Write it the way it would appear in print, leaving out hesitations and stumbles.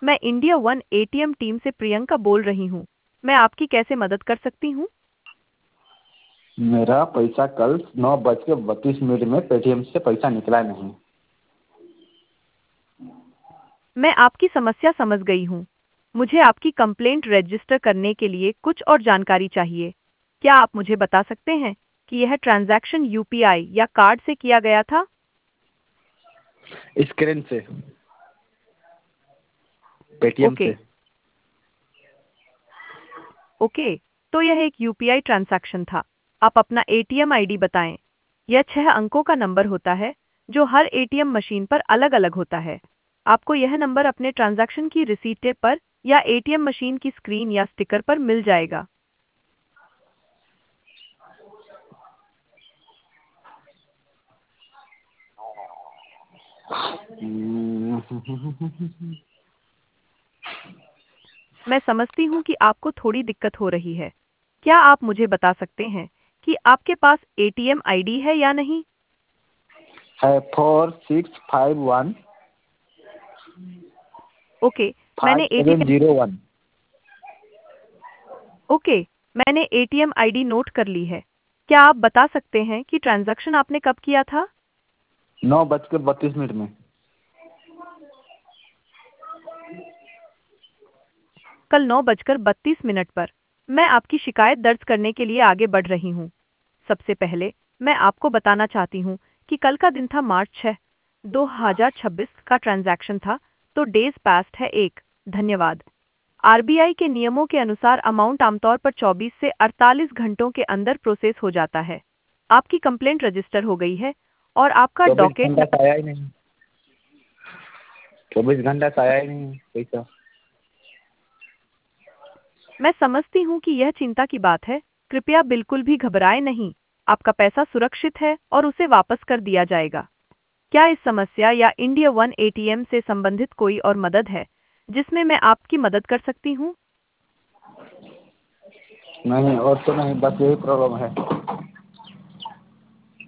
मैं India one ATM team से प्रियंका बोल रही हूँ। मैं आपकी कैसे मदद कर सकती हूँ? मेरा पैसा कल 9:32 में पेटीएम से पैसा निकला नहीं। मैं आपकी समस्या समझ गई हूँ। मुझे आपकी कंप्लेंट रजिस्टर करने के लिए कुछ और जानकारी चाहिए। क्या आप मुझे बता सकते हैं कि यह ट्रांजैक्शन यूपीआई या कार्ड से किया गया था? स्क्रीन से, पेटीएम ओके, से। ओके, तो यह एक यूपीआई ट्रांजैक्शन था। आप अपना एटीएम आईडी बताएं। यह 6 अंकों का नंबर होता है जो हर एटीएम मशीन पर अलग-अलग होता है। आपको यह नंबर अपने ट्रांजैक्शन की रिसीट पर या एटीएम मशीन की स्क्रीन या स्टिकर पर मिल जाएगा। मैं समझती हूँ कि आपको थोड़ी दिक्कत हो रही है। क्या आप मुझे बता सकते हैं कि आपके पास एटीएम आईडी है या नहीं? है 4651 ओके, मैंने five seven ATM zero one okay, मैंने एटीएम आईडी नोट कर ली है। क्या आप बता सकते हैं कि ट्रांजैक्शन आपने कब किया था? 9:32 में। कल 9:32 पर। मैं आपकी शिकायत दर्ज करने के लिए आगे बढ़ रही हूँ। सबसे पहले मैं आपको बताना चाहती हूँ कि कल का दिन था मार्च 6, 2026 का ट्रांजैक्शन था, तो डेज पास्ट है 1। धन्यवाद। आरबीआई के नियमों के अनुसार अमाउंट आमतौर पर 24 से 48 घंटों के अंदर प्रोसेस हो जाता है। आपकी कंप्लेंट रजिस्टर हो गई है और आपका 24 घंटा डॉकेट से आया ही नहीं। 24 घंटा से आया ही नहीं पैसा। मैं समझती हूँ कि यह चिंता की बात है। कृपया बिल्कुल भी घबराएं नहीं। आपका पैसा सुरक्षित है और उसे वापस कर दिया जाएगा। क्या इस समस्या या इंडिया वन एटीएम से संबंधित कोई और मदद है जिसमें मैं आपकी मदद कर सकती हूँ? नहीं, और तो नहीं, बस यही प्रॉब्लम है।